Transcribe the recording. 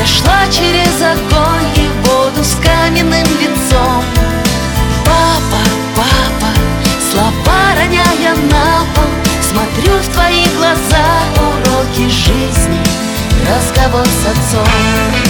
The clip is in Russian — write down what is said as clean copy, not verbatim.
шла через огонь и воду с каменным лицом. Папа, папа, слова роняя на пол, смотрю в твои глаза, уроки жизни, разговор с отцом.